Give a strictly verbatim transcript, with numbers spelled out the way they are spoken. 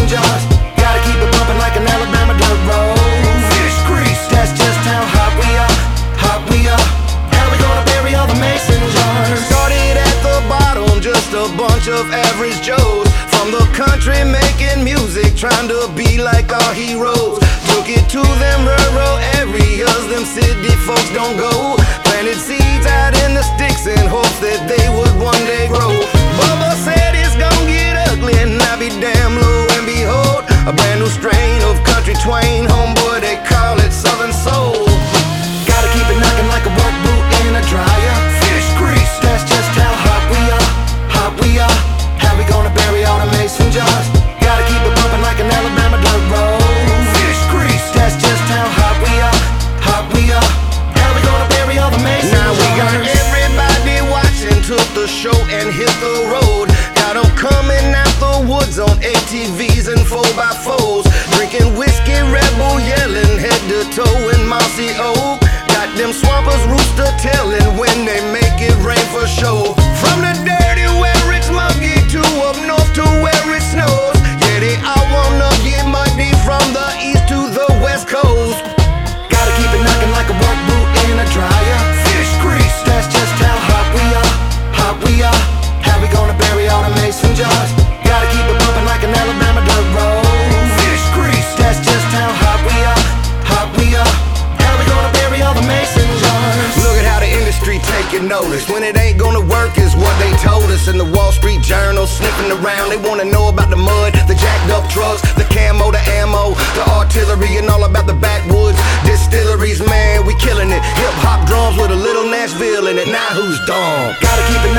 jars. Gotta keep it bumping like an Alabama dirt road. Fish grease, that's just how hot we are, hot we are. How we gonna bury all the mason jars? Started at the bottom, just a bunch of average Joes from the country making music, trying to be like our heroes. Took it to them rural areas, them city folks don't go. Planted seeds out in the sticks in hopes that they would one day grow. Bubba said it's gon' get ugly, and I be damn low and behold, a brand new strain of country twain, homeboy, they call it Southern Soul. Gotta keep it knocking like a work boot in a dryer. Fish grease, that's just how hot we are, hot we are. How we gonna bury all the mason jars? Gotta keep it bumping like an Alabama dirt road. Fish grease, that's just how hot we are, hot we are. How we gonna bury all the mason jars? Now we got everybody watching, took the show and hit the road. Got them coming out the woods on A T Vs and four by fours, drinking whiskey, Rebel, yelling head to toe in mossy oak. Got them swampers rooster telling when they make it rain for show. From the dirty where it's muggy to up north to where it snows, yeah, they all wanna get muddy from the east to the west coast. Gotta keep it knocking like a work boot in a dryer. Fish grease, that's just how hot we are, hot we are. How we gonna bury all the mason jars? Gotta keep it bumping like an Alabama dirt road. Fish grease, that's just how hot we are, hot we are. How we gonna bury all the mason jars? Look at how the industry taking notice. When it ain't gonna work is what they told us. In the Wall Street Journal sniffing around, they wanna know about the mud, the jacked up trucks, the camo, the ammo, the artillery, and all about the backwoods distilleries. Man, we killing it. Hip hop drums with a little Nashville in it. Now who's dumb? Gotta keep it